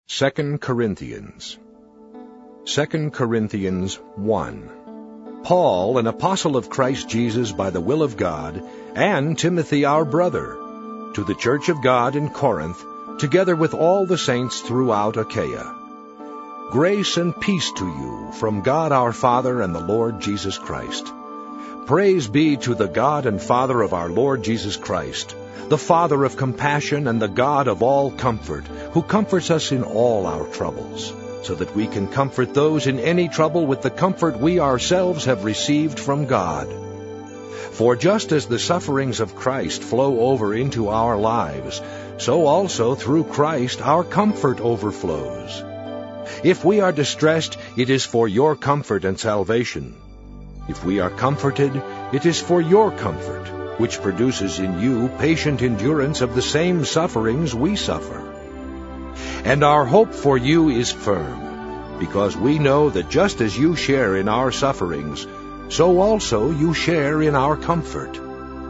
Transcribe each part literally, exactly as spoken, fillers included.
Second Corinthians. Second Corinthians one. Paul, an apostle of Christ Jesus by the will of God, and Timothy our brother, to the church of God in Corinth, together with all the saints throughout Achaia. Grace and peace to you from God our Father and the Lord Jesus Christ. Praise be to the God and Father of our Lord Jesus Christ, the Father of compassion and the God of all comfort, who comforts us in all our troubles, so that we can comfort those in any trouble with the comfort we ourselves have received from God. For just as the sufferings of Christ flow over into our lives, so also through Christ our comfort overflows. If we are distressed, it is for your comfort and salvation. If we are comforted, it is for your comfort, which produces in you patient endurance of the same sufferings we suffer. And our hope for you is firm, because we know that just as you share in our sufferings, so also you share in our comfort.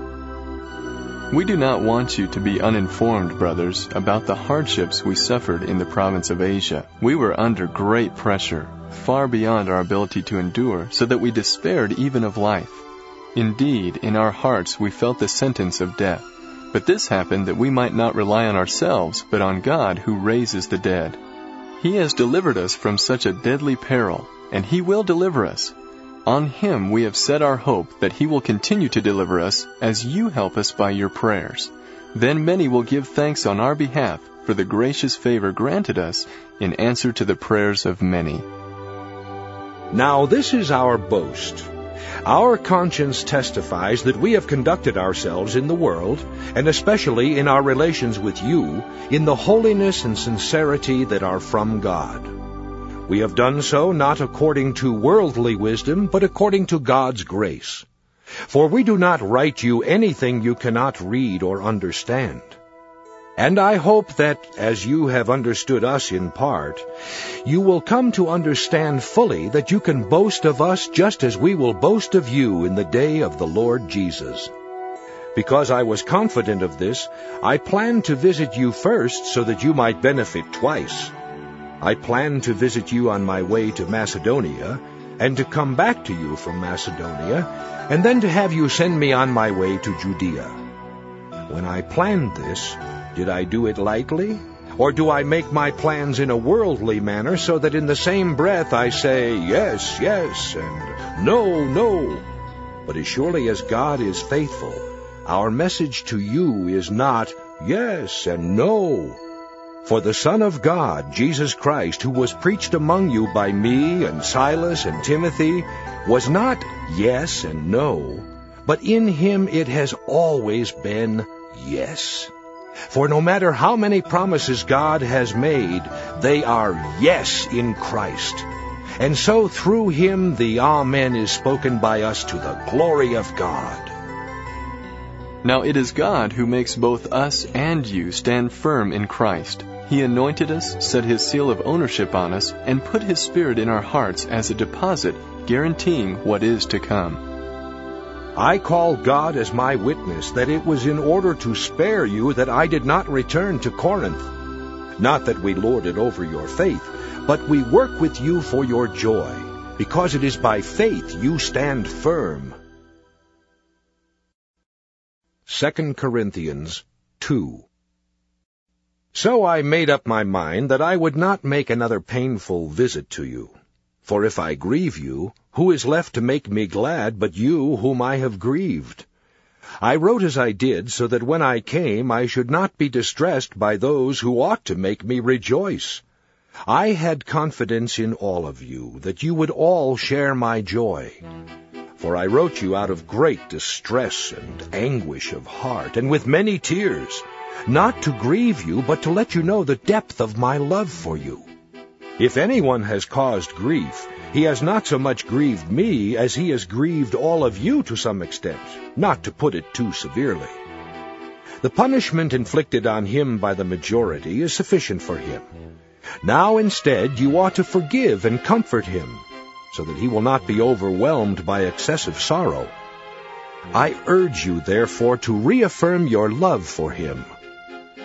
We do not want you to be uninformed, brothers, about the hardships we suffered in the province of Asia. We were under great pressure, far beyond our ability to endure, so that we despaired even of life. Indeed, in our hearts we felt the sentence of death. But this happened that we might not rely on ourselves, but on God who raises the dead. He has delivered us from such a deadly peril, and He will deliver us. On Him we have set our hope that He will continue to deliver us as you help us by your prayers. Then many will give thanks on our behalf for the gracious favor granted us in answer to the prayers of many. Now this is our boast. Our conscience testifies that we have conducted ourselves in the world, and especially in our relations with you, in the holiness and sincerity that are from God. We have done so not according to worldly wisdom, but according to God's grace. For we do not write you anything you cannot read or understand. And I hope that, as you have understood us in part, you will come to understand fully that you can boast of us just as we will boast of you in the day of the Lord Jesus. Because I was confident of this, I planned to visit you first so that you might benefit twice. I planned to visit you on my way to Macedonia, and to come back to you from Macedonia, and then to have you send me on my way to Judea. When I planned this, did I do it lightly? Or do I make my plans in a worldly manner so that in the same breath I say, yes, yes, and no, no? But as surely as God is faithful, our message to you is not yes and no. For the Son of God, Jesus Christ, who was preached among you by me and Silas and Timothy, was not yes and no, but in Him it has always been yes. For no matter how many promises God has made, they are yes in Christ. And so through Him the Amen is spoken by us to the glory of God. Now it is God who makes both us and you stand firm in Christ. He anointed us, set His seal of ownership on us, and put His Spirit in our hearts as a deposit, guaranteeing what is to come. I call God as my witness that it was in order to spare you that I did not return to Corinth. Not that we lord it over your faith, but we work with you for your joy, because it is by faith you stand firm. Second Corinthians two. So I made up my mind that I would not make another painful visit to you. For if I grieve you, who is left to make me glad but you whom I have grieved? I wrote as I did, so that when I came I should not be distressed by those who ought to make me rejoice. I had confidence in all of you, that you would all share my joy. For I wrote you out of great distress and anguish of heart, and with many tears, not to grieve you, but to let you know the depth of my love for you. If anyone has caused grief, he has not so much grieved me as he has grieved all of you to some extent, not to put it too severely. The punishment inflicted on him by the majority is sufficient for him. Now instead you ought to forgive and comfort him, so that he will not be overwhelmed by excessive sorrow. I urge you, therefore, to reaffirm your love for him.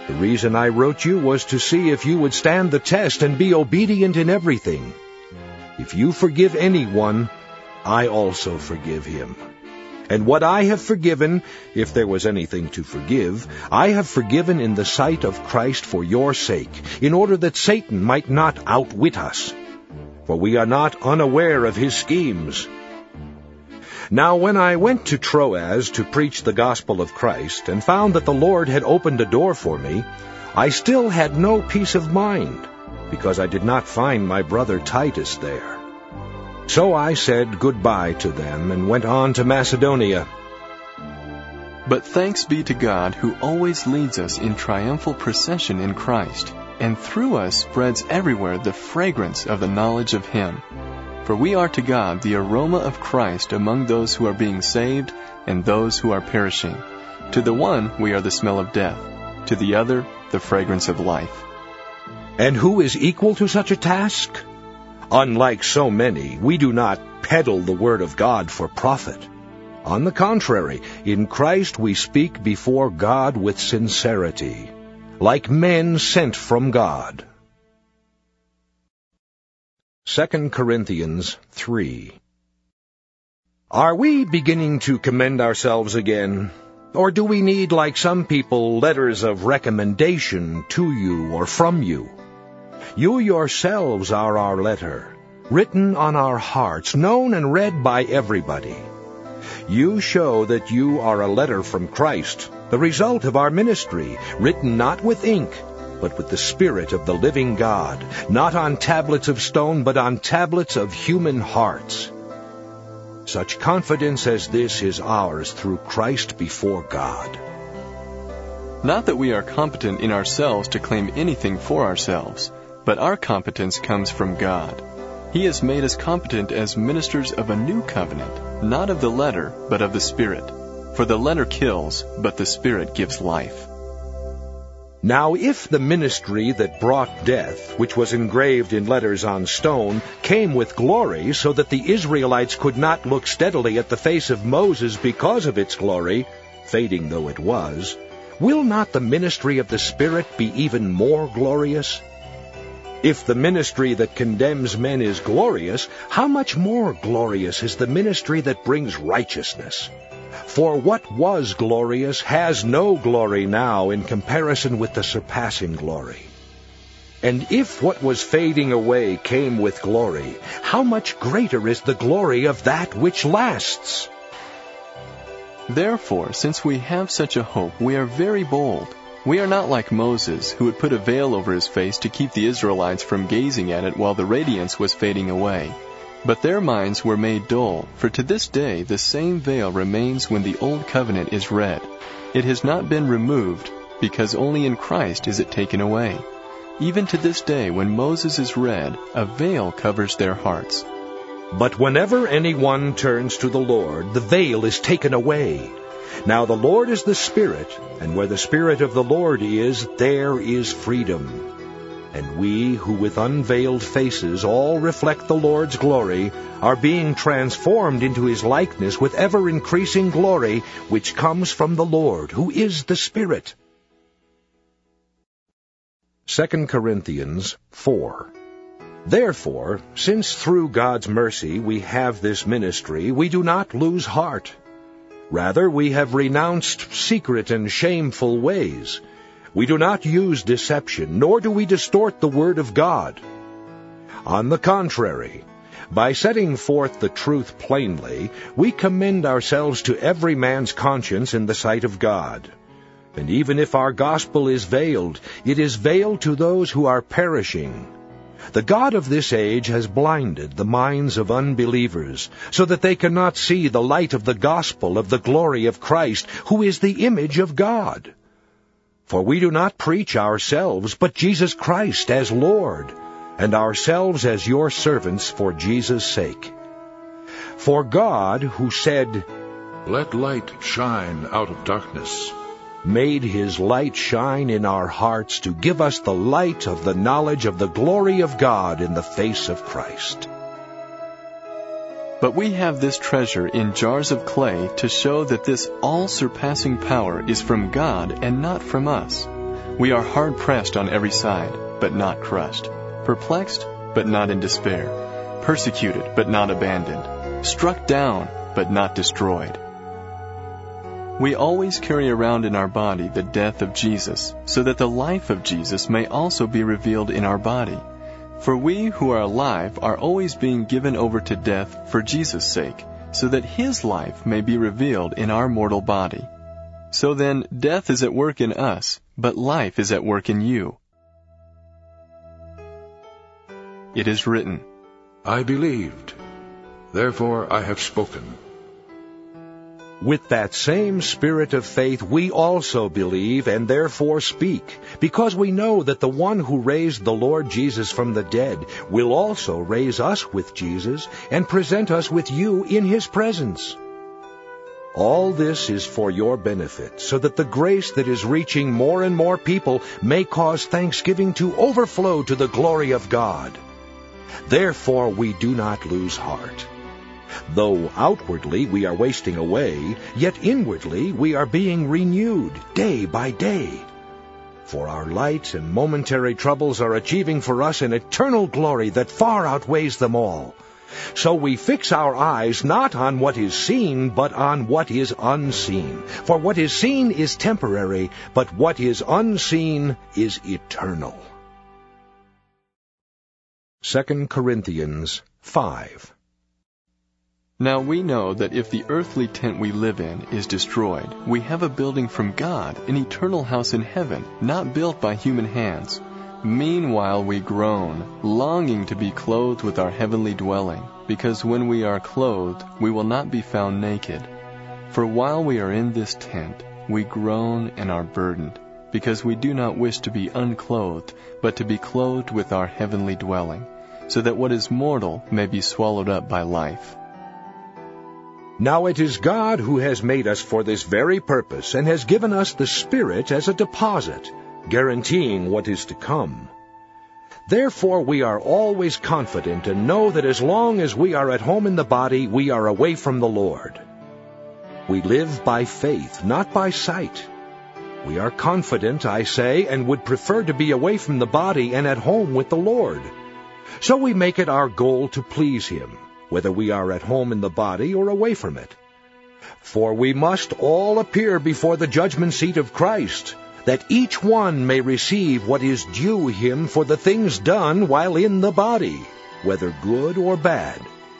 The reason I wrote you was to see if you would stand the test and be obedient in everything. If you forgive anyone, I also forgive him. And what I have forgiven, if there was anything to forgive, I have forgiven in the sight of Christ for your sake, in order that Satan might not outwit us. For we are not unaware of his schemes. Now when I went to Troas to preach the gospel of Christ, and found that the Lord had opened a door for me, I still had no peace of mind, because I did not find my brother Titus there. So I said goodbye to them and went on to Macedonia. But thanks be to God, who always leads us in triumphal procession in Christ, and through us spreads everywhere the fragrance of the knowledge of Him. For we are to God the aroma of Christ among those who are being saved and those who are perishing. To the one we are the smell of death, to the other the fragrance of life. And who is equal to such a task? Unlike so many, we do not peddle the word of God for profit. On the contrary, in Christ we speak before God with sincerity, like men sent from God. Second Corinthians three. Are we beginning to commend ourselves again? Or do we need, like some people, letters of recommendation to you or from you? You yourselves are our letter, written on our hearts, known and read by everybody. You show that you are a letter from Christ, the result of our ministry, written not with ink, but with the Spirit of the living God, not on tablets of stone, but on tablets of human hearts. Such confidence as this is ours through Christ before God. Not that we are competent in ourselves to claim anything for ourselves, but our competence comes from God. He has made us competent as ministers of a new covenant, not of the letter, but of the Spirit. For the letter kills, but the Spirit gives life. Now if the ministry that brought death, which was engraved in letters on stone, came with glory, so that the Israelites could not look steadily at the face of Moses because of its glory, fading though it was, will not the ministry of the Spirit be even more glorious? If the ministry that condemns men is glorious, how much more glorious is the ministry that brings righteousness? For what was glorious has no glory now in comparison with the surpassing glory. And if what was fading away came with glory, how much greater is the glory of that which lasts? Therefore, since we have such a hope, we are very bold. We are not like Moses, who had put a veil over his face to keep the Israelites from gazing at it while the radiance was fading away. But their minds were made dull, for to this day the same veil remains when the Old Covenant is read. It has not been removed, because only in Christ is it taken away. Even to this day, when Moses is read, a veil covers their hearts. But whenever anyone turns to the Lord, the veil is taken away. Now the Lord is the Spirit, and where the Spirit of the Lord is, there is freedom. And we, who with unveiled faces all reflect the Lord's glory, are being transformed into His likeness with ever-increasing glory, which comes from the Lord, who is the Spirit. Second Corinthians four. Therefore, since through God's mercy we have this ministry, we do not lose heart. Rather, we have renounced secret and shameful ways. We do not use deception, nor do we distort the word of God. On the contrary, by setting forth the truth plainly, we commend ourselves to every man's conscience in the sight of God. And even if our gospel is veiled, it is veiled to those who are perishing. The God of this age has blinded the minds of unbelievers, so that they cannot see the light of the gospel of the glory of Christ, who is the image of God. For we do not preach ourselves, but Jesus Christ as Lord, and ourselves as your servants for Jesus' sake. For God, who said, "Let light shine out of darkness," made His light shine in our hearts to give us the light of the knowledge of the glory of God in the face of Christ. But we have this treasure in jars of clay to show that this all-surpassing power is from God and not from us. We are hard-pressed on every side, but not crushed. Perplexed, but not in despair. Persecuted, but not abandoned. Struck down, but not destroyed. We always carry around in our body the death of Jesus, so that the life of Jesus may also be revealed in our body. For we who are alive are always being given over to death for Jesus' sake, so that His life may be revealed in our mortal body. So then, death is at work in us, but life is at work in you. It is written, I believed, therefore I have spoken. With that same spirit of faith we also believe and therefore speak, because we know that the one who raised the Lord Jesus from the dead will also raise us with Jesus and present us with you in His presence. All this is for your benefit, so that the grace that is reaching more and more people may cause thanksgiving to overflow to the glory of God. Therefore we do not lose heart. Though outwardly we are wasting away, yet inwardly we are being renewed day by day. For our light and momentary troubles are achieving for us an eternal glory that far outweighs them all. So we fix our eyes not on what is seen, but on what is unseen. For what is seen is temporary, but what is unseen is eternal. Second Corinthians five. Now we know that if the earthly tent we live in is destroyed, we have a building from God, an eternal house in heaven, not built by human hands. Meanwhile we groan, longing to be clothed with our heavenly dwelling, because when we are clothed, we will not be found naked. For while we are in this tent, we groan and are burdened, because we do not wish to be unclothed, but to be clothed with our heavenly dwelling, so that what is mortal may be swallowed up by life. Now it is God who has made us for this very purpose, and has given us the Spirit as a deposit, guaranteeing what is to come. Therefore we are always confident and know that as long as we are at home in the body, we are away from the Lord. We live by faith, not by sight. We are confident, I say, and would prefer to be away from the body and at home with the Lord. So we make it our goal to please Him, whether we are at home in the body or away from it. For we must all appear before the judgment seat of Christ, that each one may receive what is due him for the things done while in the body, whether good or bad.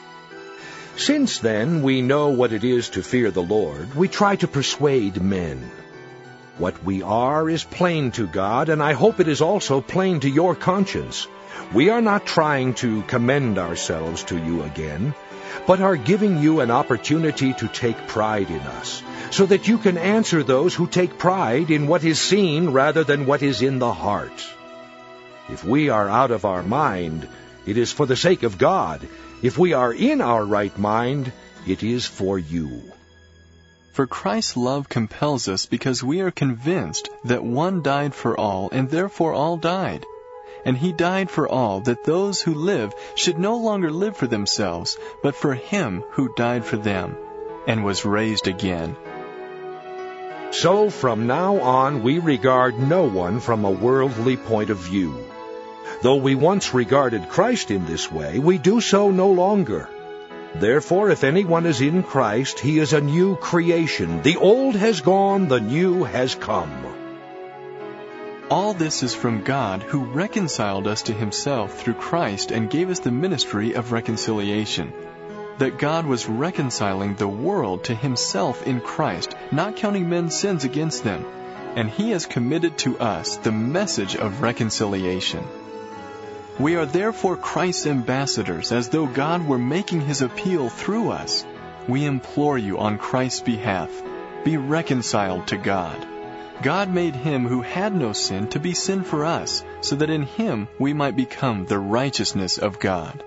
Since then we know what it is to fear the Lord, we try to persuade men. What we are is plain to God, and I hope it is also plain to your conscience. We are not trying to commend ourselves to you again, but are giving you an opportunity to take pride in us, so that you can answer those who take pride in what is seen rather than what is in the heart. If we are out of our mind, it is for the sake of God. If we are in our right mind, it is for you. For Christ's love compels us because we are convinced that one died for all, and therefore all died. And He died for all, that those who live should no longer live for themselves, but for Him who died for them, and was raised again. So from now on we regard no one from a worldly point of view. Though we once regarded Christ in this way, we do so no longer. Therefore, if anyone is in Christ, he is a new creation. The old has gone, the new has come. All this is from God, who reconciled us to Himself through Christ and gave us the ministry of reconciliation. That God was reconciling the world to Himself in Christ, not counting men's sins against them. And He has committed to us the message of reconciliation. We are therefore Christ's ambassadors, as though God were making His appeal through us. We implore you on Christ's behalf, be reconciled to God. God made Him who had no sin to be sin for us, so that in Him we might become the righteousness of God.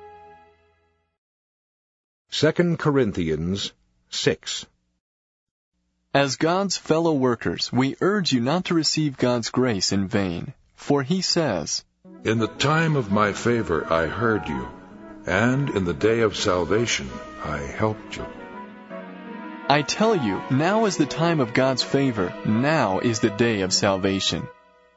Second Corinthians six. As God's fellow workers, we urge you not to receive God's grace in vain. For He says, In the time of my favor I heard you, and in the day of salvation I helped you. I tell you, now is the time of God's favor, now is the day of salvation.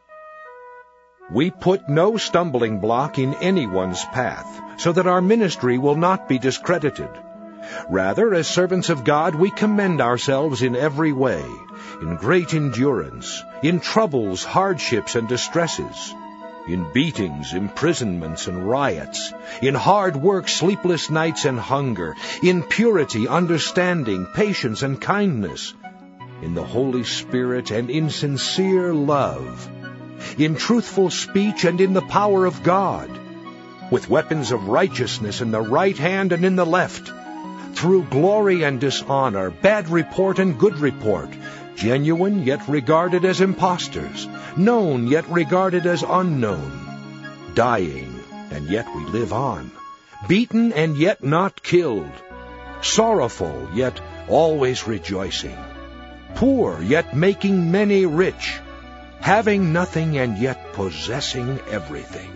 We put no stumbling block in anyone's path, so that our ministry will not be discredited. Rather, as servants of God, we commend ourselves in every way, in great endurance, in troubles, hardships, and distresses, in beatings, imprisonments, and riots, in hard work, sleepless nights, and hunger, in purity, understanding, patience, and kindness, in the Holy Spirit, and in sincere love, in truthful speech, and in the power of God, with weapons of righteousness in the right hand and in the left, through glory and dishonor, bad report and good report, genuine yet regarded as impostors, known yet regarded as unknown, dying and yet we live on, beaten and yet not killed, sorrowful yet always rejoicing, poor yet making many rich, having nothing and yet possessing everything.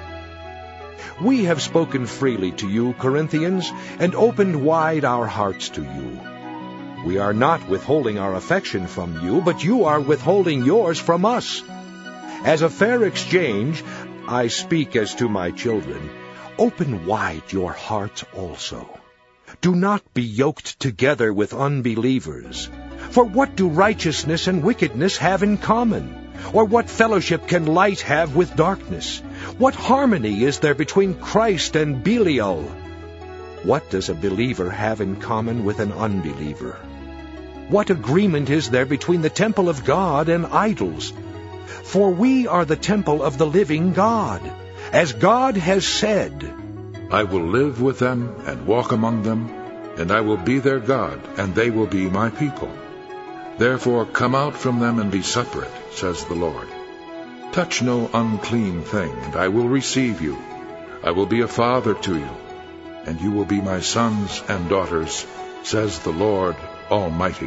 We have spoken freely to you, Corinthians, and opened wide our hearts to you. We are not withholding our affection from you, but you are withholding yours from us. As a fair exchange, I speak as to my children, open wide your hearts also. Do not be yoked together with unbelievers. For what do righteousness and wickedness have in common? Or what fellowship can light have with darkness? What harmony is there between Christ and Belial? What does a believer have in common with an unbeliever? What agreement is there between the temple of God and idols? For we are the temple of the living God, as God has said, I will live with them and walk among them, and I will be their God, and they will be my people. Therefore come out from them and be separate, says the Lord. Touch no unclean thing, and I will receive you. I will be a father to you, and you will be my sons and daughters, says the Lord Almighty.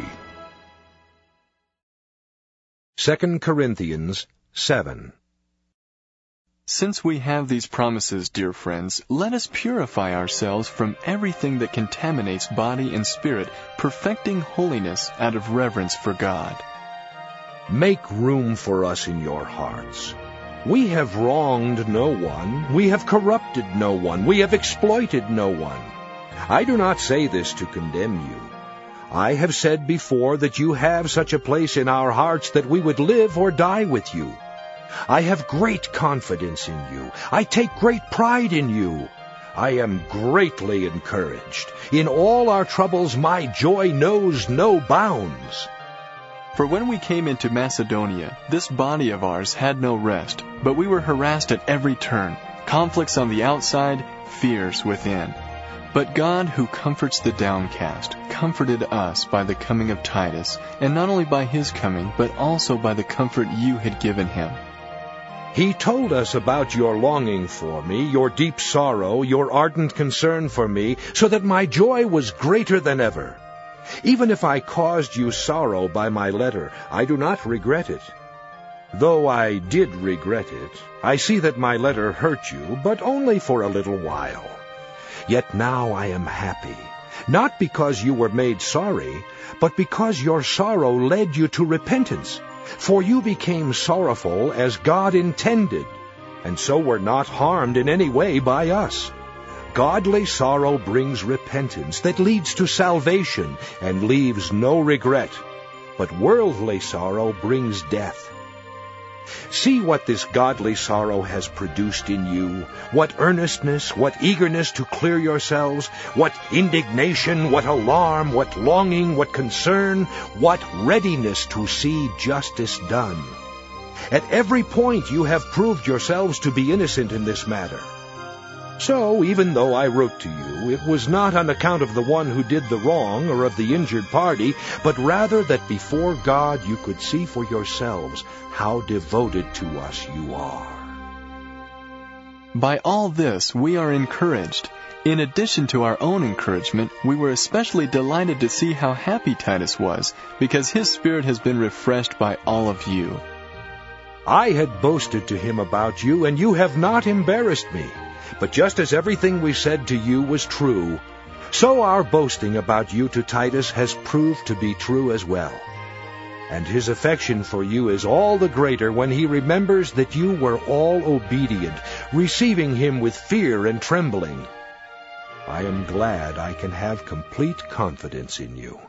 Second Corinthians seven. Since we have these promises, dear friends, let us purify ourselves from everything that contaminates body and spirit, perfecting holiness out of reverence for God. Make room for us in your hearts. We have wronged no one. We have corrupted no one. We have exploited no one. I do not say this to condemn you. I have said before that you have such a place in our hearts that we would live or die with you. I have great confidence in you. I take great pride in you. I am greatly encouraged. In all our troubles, my joy knows no bounds. For when we came into Macedonia, this body of ours had no rest, but we were harassed at every turn, conflicts on the outside, fears within. But God, who comforts the downcast, comforted us by the coming of Titus, and not only by his coming, but also by the comfort you had given him. He told us about your longing for me, your deep sorrow, your ardent concern for me, so that my joy was greater than ever. Even if I caused you sorrow by my letter, I do not regret it. Though I did regret it, I see that my letter hurt you, but only for a little while. Yet now I am happy, not because you were made sorry, but because your sorrow led you to repentance. For you became sorrowful as God intended, and so were not harmed in any way by us. Godly sorrow brings repentance that leads to salvation and leaves no regret, but worldly sorrow brings death. See what this godly sorrow has produced in you, what earnestness, what eagerness to clear yourselves, what indignation, what alarm, what longing, what concern, what readiness to see justice done. At every point you have proved yourselves to be innocent in this matter. So, even though I wrote to you, it was not on account of the one who did the wrong or of the injured party, but rather that before God you could see for yourselves how devoted to us you are. By all this we are encouraged. In addition to our own encouragement, we were especially delighted to see how happy Titus was, because his spirit has been refreshed by all of you. I had boasted to him about you, and you have not embarrassed me. But just as everything we said to you was true, so our boasting about you to Titus has proved to be true as well. And his affection for you is all the greater when he remembers that you were all obedient, receiving him with fear and trembling. I am glad I can have complete confidence in you.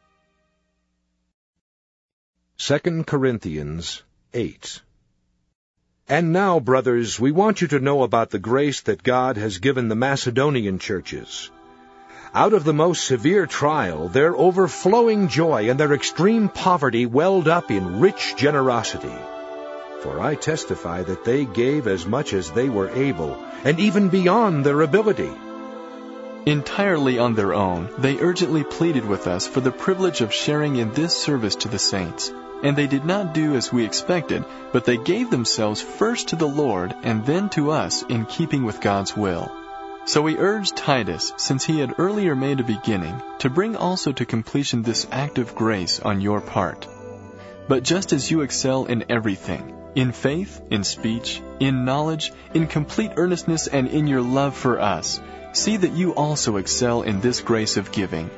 Second Corinthians eight. And now, brothers, we want you to know about the grace that God has given the Macedonian churches. Out of the most severe trial, their overflowing joy and their extreme poverty welled up in rich generosity. For I testify that they gave as much as they were able, and even beyond their ability. Entirely on their own, they urgently pleaded with us for the privilege of sharing in this service to the saints. And they did not do as we expected, but they gave themselves first to the Lord and then to us in keeping with God's will. So we urged Titus, since he had earlier made a beginning, to bring also to completion this act of grace on your part. But just as you excel in everything, in faith, in speech, in knowledge, in complete earnestness, and in your love for us, see that you also excel in this grace of giving.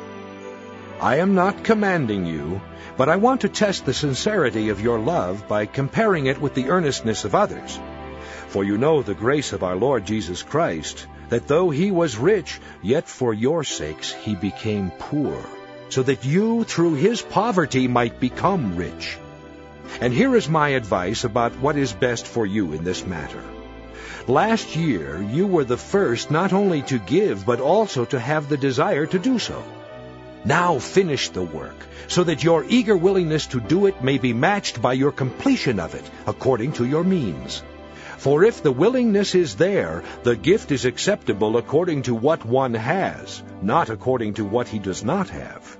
I am not commanding you, but I want to test the sincerity of your love by comparing it with the earnestness of others. For you know the grace of our Lord Jesus Christ, that though he was rich, yet for your sakes he became poor, so that you through his poverty might become rich. And here is my advice about what is best for you in this matter. Last year you were the first not only to give, but also to have the desire to do so. Now finish the work, so that your eager willingness to do it may be matched by your completion of it, according to your means. For if the willingness is there, the gift is acceptable according to what one has, not according to what he does not have.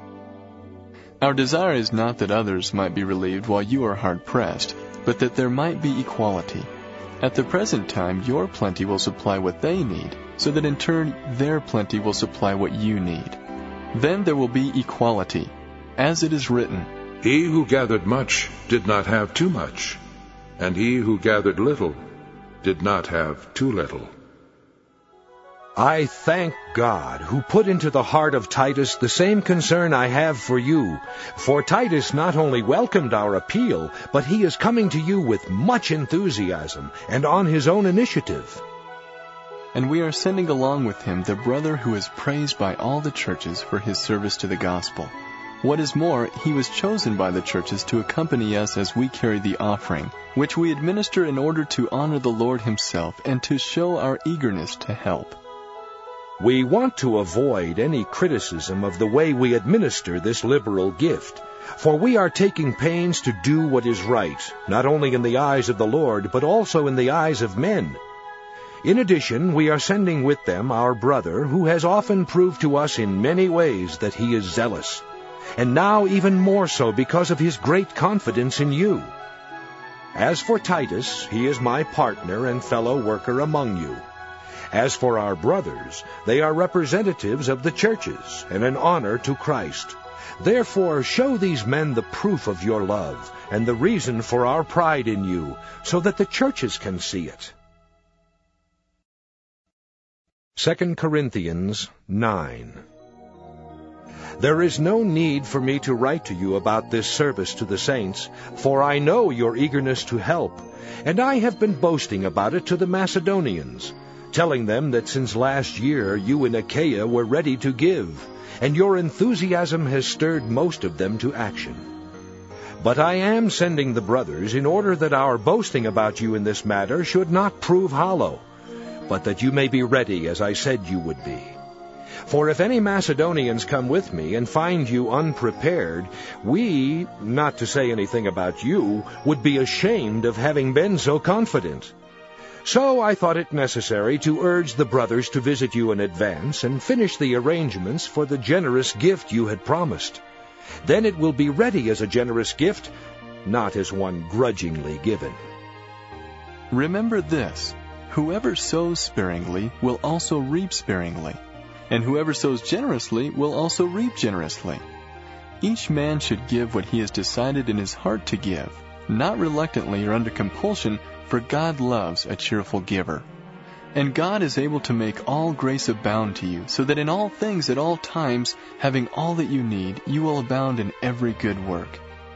Our desire is not that others might be relieved while you are hard-pressed, but that there might be equality. At the present time, your plenty will supply what they need, so that in turn their plenty will supply what you need. Then there will be equality, as it is written, He who gathered much did not have too much, and he who gathered little did not have too little. I thank God, who put into the heart of Titus the same concern I have for you. For Titus not only welcomed our appeal, but he is coming to you with much enthusiasm and on his own initiative. And we are sending along with him the brother who is praised by all the churches for his service to the gospel. What is more, he was chosen by the churches to accompany us as we carry the offering, which we administer in order to honor the Lord himself and to show our eagerness to help. We want to avoid any criticism of the way we administer this liberal gift, for we are taking pains to do what is right, not only in the eyes of the Lord, but also in the eyes of men. In addition, we are sending with them our brother, who has often proved to us in many ways that he is zealous, and now even more so because of his great confidence in you. As for Titus, he is my partner and fellow worker among you. As for our brothers, they are representatives of the churches, and an honor to Christ. Therefore, show these men the proof of your love, and the reason for our pride in you, so that the churches can see it. Second Corinthians nine. There is no need for me to write to you about this service to the saints, for I know your eagerness to help, and I have been boasting about it to the Macedonians, telling them that since last year you in Achaia were ready to give, and your enthusiasm has stirred most of them to action. But I am sending the brothers in order that our boasting about you in this matter should not prove hollow, but that you may be ready as I said you would be. For if any Macedonians come with me and find you unprepared, we, not to say anything about you, would be ashamed of having been so confident. So I thought it necessary to urge the brothers to visit you in advance and finish the arrangements for the generous gift you had promised. Then it will be ready as a generous gift, not as one grudgingly given. Remember this, whoever sows sparingly will also reap sparingly, and whoever sows generously will also reap generously. Each man should give what he has decided in his heart to give, not reluctantly or under compulsion, for God loves a cheerful giver. And God is able to make all grace abound to you, so that in all things at all times, having all that you need, you will abound in every good work.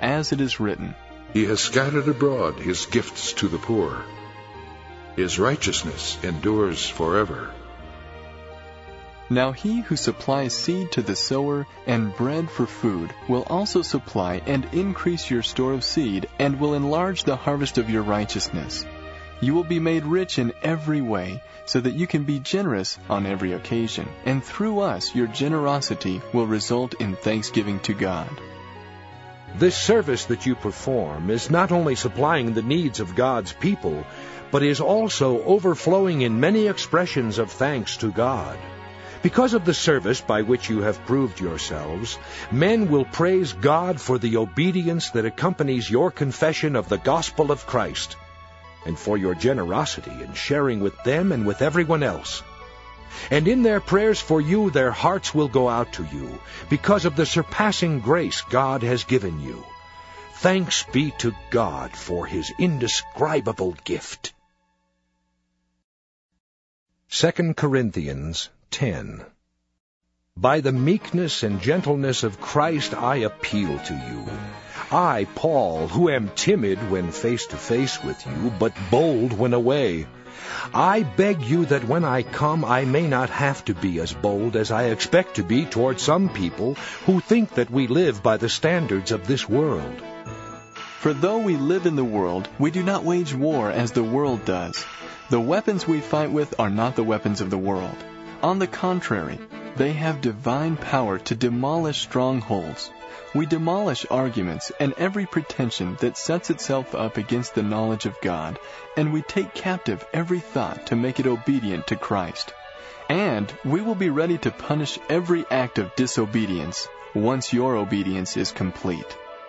as it is written, He has scattered abroad his gifts to the poor. His righteousness endures forever. Now he who supplies seed to the sower and bread for food will also supply and increase your store of seed and will enlarge the harvest of your righteousness. You will be made rich in every way so that you can be generous on every occasion, and through us your generosity will result in thanksgiving to God. This service that you perform is not only supplying the needs of God's people, but is also overflowing in many expressions of thanks to God. Because of the service by which you have proved yourselves, men will praise God for the obedience that accompanies your confession of the gospel of Christ, and for your generosity in sharing with them and with everyone else. And in their prayers for you, their hearts will go out to you, because of the surpassing grace God has given you. Thanks be to God for His indescribable gift. Second Corinthians ten. By the meekness and gentleness of Christ I appeal to you. I, Paul, who am timid when face to face with you, but bold when away. I beg you that when I come I may not have to be as bold as I expect to be toward some people who think that we live by the standards of this world. For though we live in the world, we do not wage war as the world does. The weapons we fight with are not the weapons of the world. On the contrary, they have divine power to demolish strongholds. We demolish arguments and every pretension that sets itself up against the knowledge of God, and we take captive every thought to make it obedient to Christ. And we will be ready to punish every act of disobedience once your obedience is complete.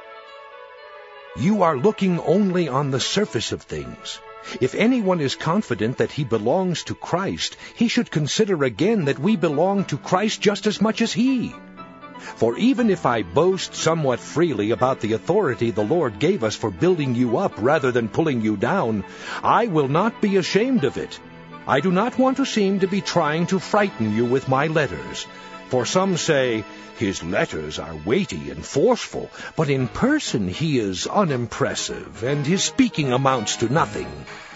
You are looking only on the surface of things. If anyone is confident that he belongs to Christ, he should consider again that we belong to Christ just as much as he. For even if I boast somewhat freely about the authority the Lord gave us for building you up rather than pulling you down, I will not be ashamed of it. I do not want to seem to be trying to frighten you with my letters. For some say, his letters are weighty and forceful, but in person he is unimpressive, and his speaking amounts to nothing.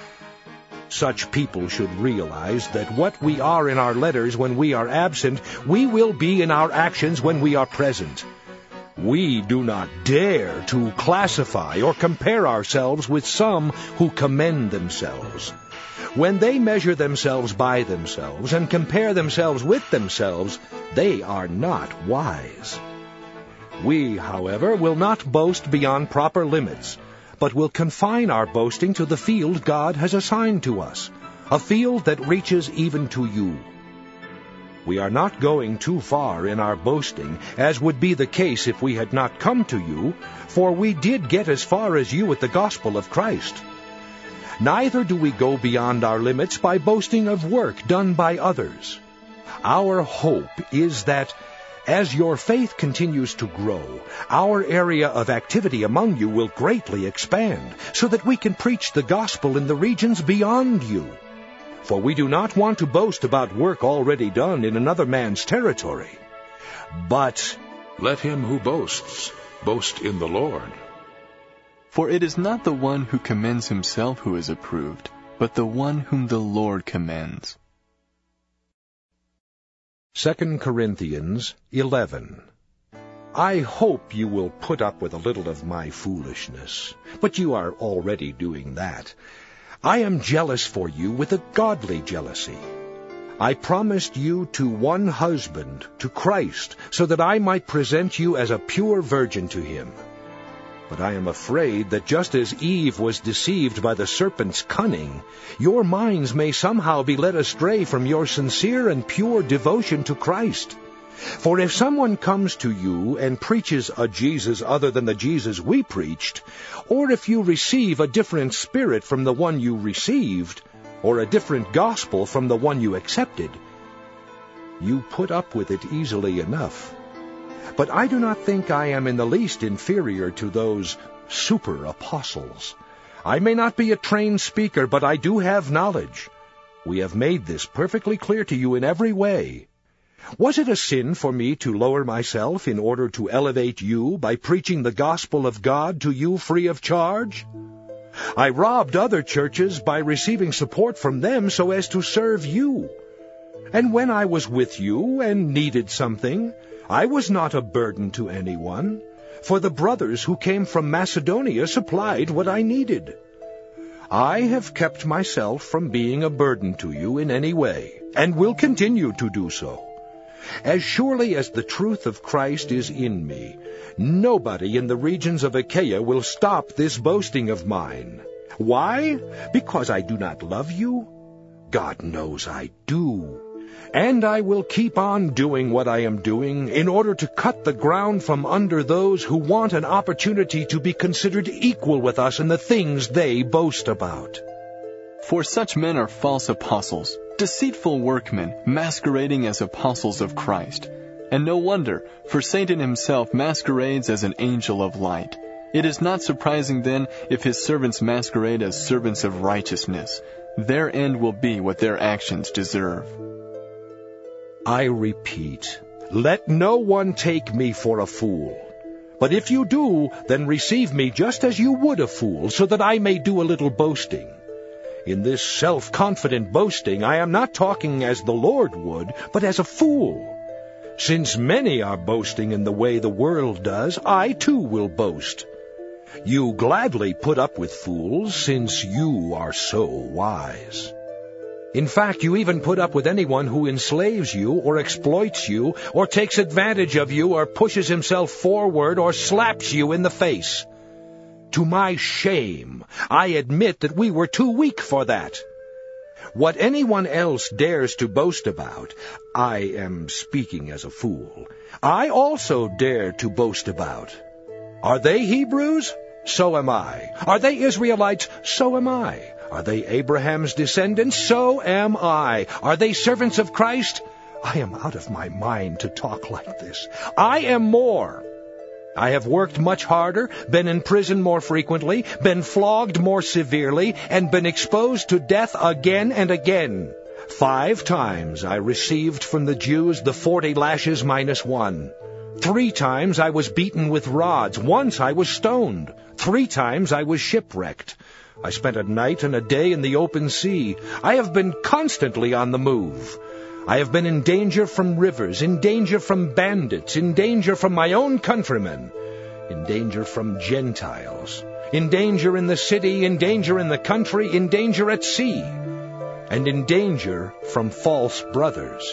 Such people should realize that what we are in our letters when we are absent, we will be in our actions when we are present. We do not dare to classify or compare ourselves with some who commend themselves. When they measure themselves by themselves and compare themselves with themselves, they are not wise. We, however, will not boast beyond proper limits, but will confine our boasting to the field God has assigned to us, a field that reaches even to you. We are not going too far in our boasting, as would be the case if we had not come to you, for we did get as far as you with the gospel of Christ. Neither do we go beyond our limits by boasting of work done by others. Our hope is that, as your faith continues to grow, our area of activity among you will greatly expand, so that we can preach the gospel in the regions beyond you. For we do not want to boast about work already done in another man's territory. But let him who boasts boast in the Lord. For it is not the one who commends himself who is approved, but the one whom the Lord commends. Second Corinthians eleven. I hope you will put up with a little of my foolishness, but you are already doing that. I am jealous for you with a godly jealousy. I promised you to one husband, to Christ, so that I might present you as a pure virgin to him. But I am afraid that just as Eve was deceived by the serpent's cunning, your minds may somehow be led astray from your sincere and pure devotion to Christ. For if someone comes to you and preaches a Jesus other than the Jesus we preached, or if you receive a different spirit from the one you received, or a different gospel from the one you accepted, you put up with it easily enough. But I do not think I am in the least inferior to those super apostles. I may not be a trained speaker, but I do have knowledge. We have made this perfectly clear to you in every way. Was it a sin for me to lower myself in order to elevate you by preaching the gospel of God to you free of charge? I robbed other churches by receiving support from them so as to serve you. And when I was with you and needed something, I was not a burden to anyone, for the brothers who came from Macedonia supplied what I needed. I have kept myself from being a burden to you in any way, and will continue to do so. As surely as the truth of Christ is in me, nobody in the regions of Achaia will stop this boasting of mine. Why? Because I do not love you? God knows I do. And I will keep on doing what I am doing in order to cut the ground from under those who want an opportunity to be considered equal with us in the things they boast about. For such men are false apostles, deceitful workmen, masquerading as apostles of Christ. And no wonder, for Satan himself masquerades as an angel of light. It is not surprising then if his servants masquerade as servants of righteousness. Their end will be what their actions deserve. I repeat, let no one take me for a fool. But if you do, then receive me just as you would a fool, so that I may do a little boasting. In this self-confident boasting, I am not talking as the Lord would, but as a fool. Since many are boasting in the way the world does, I too will boast. You gladly put up with fools, since you are so wise. In fact, you even put up with anyone who enslaves you, or exploits you, or takes advantage of you, or pushes himself forward, or slaps you in the face. To my shame, I admit that we were too weak for that. What anyone else dares to boast about, I am speaking as a fool, I also dare to boast about. Are they Hebrews? So am I. Are they Israelites? So am I. Are they Abraham's descendants? So am I. Are they servants of Christ? I am out of my mind to talk like this. I am more. I have worked much harder, been in prison more frequently, been flogged more severely, and been exposed to death again and again. Five times I received from the Jews the forty lashes minus one. Three times I was beaten with rods. Once I was stoned. Three times I was shipwrecked. I spent a night and a day in the open sea. I have been constantly on the move. I have been in danger from rivers, in danger from bandits, in danger from my own countrymen, in danger from Gentiles, in danger in the city, in danger in the country, in danger at sea, and in danger from false brothers.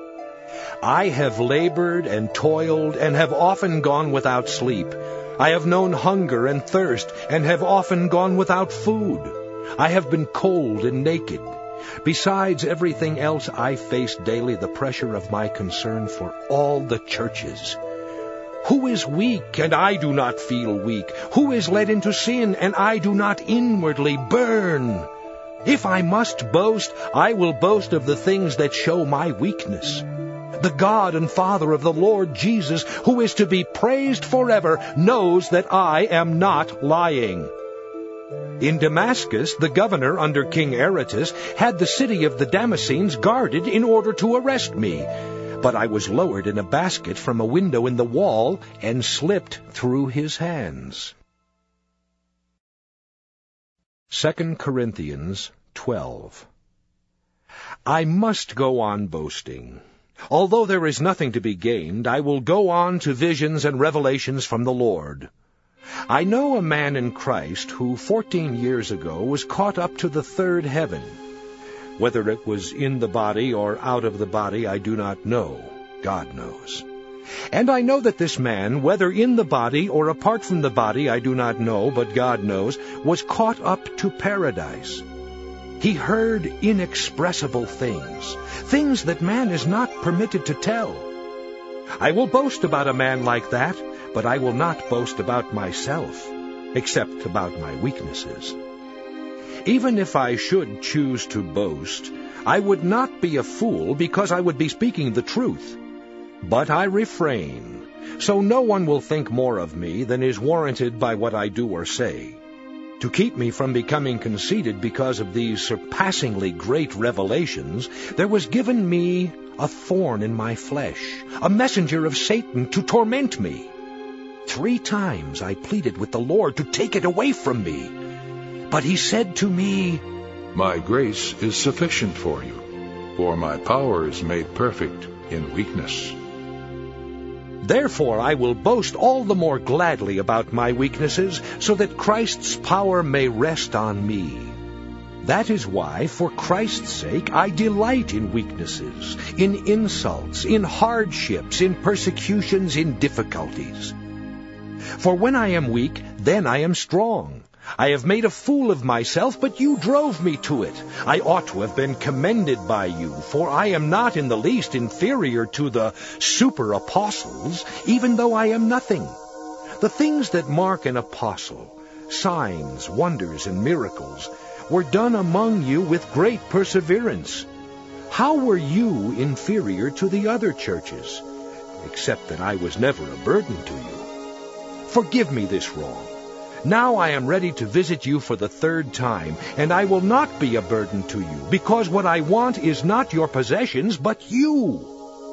I have labored and toiled and have often gone without sleep. I have known hunger and thirst, and have often gone without food. I have been cold and naked. Besides everything else, I face daily the pressure of my concern for all the churches. Who is weak, and I do not feel weak? Who is led into sin, and I do not inwardly burn? If I must boast, I will boast of the things that show my weakness. The God and Father of the Lord Jesus, who is to be praised forever, knows that I am not lying. In Damascus, the governor under King Aretas had the city of the Damascenes guarded in order to arrest me. But I was lowered in a basket from a window in the wall and slipped through his hands. Second Corinthians twelve. I must go on boasting. Although there is nothing to be gained, I will go on to visions and revelations from the Lord. I know a man in Christ who fourteen years ago was caught up to the third heaven. Whether it was in the body or out of the body, I do not know. God knows. And I know that this man, whether in the body or apart from the body, I do not know, but God knows, was caught up to paradise. He heard inexpressible things, things that man is not permitted to tell. I will boast about a man like that, but I will not boast about myself, except about my weaknesses. Even if I should choose to boast, I would not be a fool because I would be speaking the truth. But I refrain, so no one will think more of me than is warranted by what I do or say. To keep me from becoming conceited because of these surpassingly great revelations, there was given me a thorn in my flesh, a messenger of Satan to torment me. Three times I pleaded with the Lord to take it away from me. But he said to me, My grace is sufficient for you, for my power is made perfect in weakness. Therefore I will boast all the more gladly about my weaknesses, so that Christ's power may rest on me. That is why, for Christ's sake, I delight in weaknesses, in insults, in hardships, in persecutions, in difficulties. For when I am weak, then I am strong. I have made a fool of myself, but you drove me to it. I ought to have been commended by you, for I am not in the least inferior to the super-apostles, even though I am nothing. The things that mark an apostle, signs, wonders, and miracles, were done among you with great perseverance. How were you inferior to the other churches, except that I was never a burden to you? Forgive me this wrong. Now I am ready to visit you for the third time, and I will not be a burden to you, because what I want is not your possessions, but you.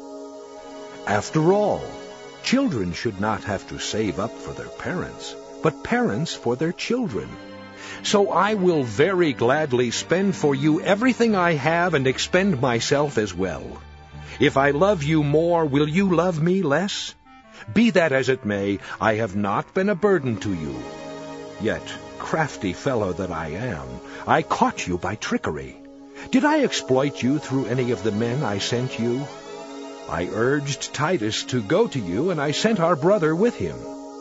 After all, children should not have to save up for their parents, but parents for their children. So I will very gladly spend for you everything I have and expend myself as well. If I love you more, will you love me less? Be that as it may, I have not been a burden to you. Yet, crafty fellow that I am, I caught you by trickery. Did I exploit you through any of the men I sent you? I urged Titus to go to you, and I sent our brother with him.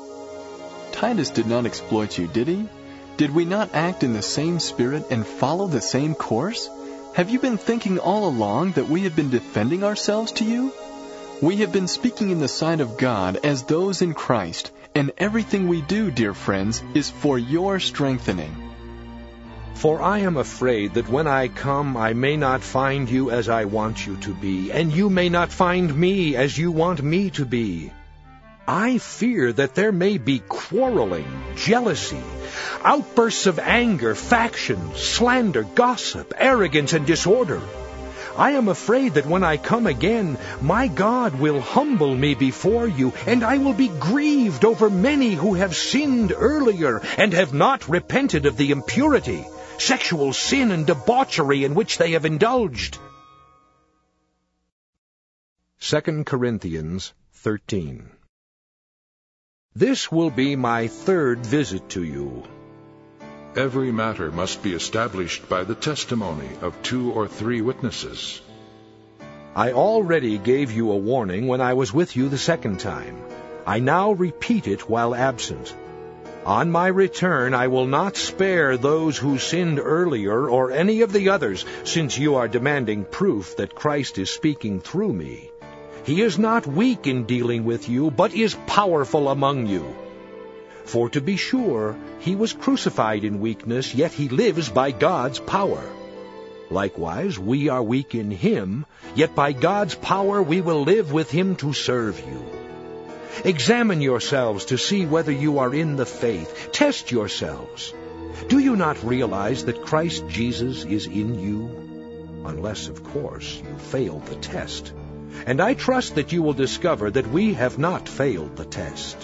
Titus did not exploit you, did he? Did we not act in the same spirit and follow the same course? Have you been thinking all along that we have been defending ourselves to you? We have been speaking in the sight of God as those in Christ, and everything we do, dear friends, is for your strengthening. For I am afraid that when I come I may not find you as I want you to be, and you may not find me as you want me to be. I fear that there may be quarreling, jealousy, outbursts of anger, factions, slander, gossip, arrogance, and disorder. I am afraid that when I come again, my God will humble me before you, and I will be grieved over many who have sinned earlier and have not repented of the impurity, sexual sin, and debauchery in which they have indulged. Second Corinthians thirteen. This will be my third visit to you. Every matter must be established by the testimony of two or three witnesses. I already gave you a warning when I was with you the second time. I now repeat it while absent. On my return I will not spare those who sinned earlier or any of the others, since you are demanding proof that Christ is speaking through me. He is not weak in dealing with you, but is powerful among you. For to be sure, he was crucified in weakness, yet he lives by God's power. Likewise, we are weak in him, yet by God's power we will live with him to serve you. Examine yourselves to see whether you are in the faith. Test yourselves. Do you not realize that Christ Jesus is in you? Unless, of course, you failed the test. And I trust that you will discover that we have not failed the test.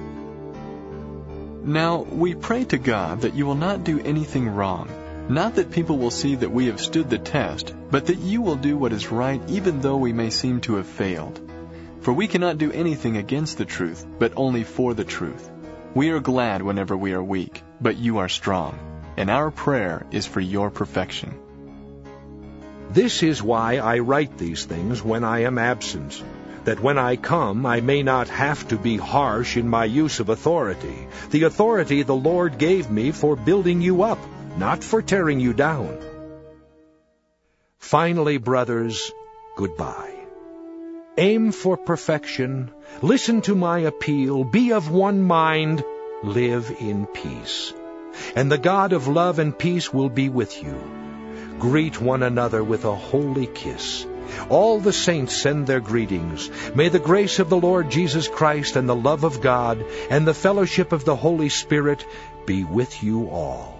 Now, we pray to God that you will not do anything wrong, not that people will see that we have stood the test, but that you will do what is right even though we may seem to have failed. For we cannot do anything against the truth, but only for the truth. We are glad whenever we are weak, but you are strong, and our prayer is for your perfection. This is why I write these things when I am absent, that when I come I may not have to be harsh in my use of authority, the authority the Lord gave me for building you up, not for tearing you down. Finally, brothers, goodbye. Aim for perfection, listen to my appeal, be of one mind, live in peace. And the God of love and peace will be with you. Greet one another with a holy kiss. All the saints send their greetings. May the grace of the Lord Jesus Christ and the love of God and the fellowship of the Holy Spirit be with you all.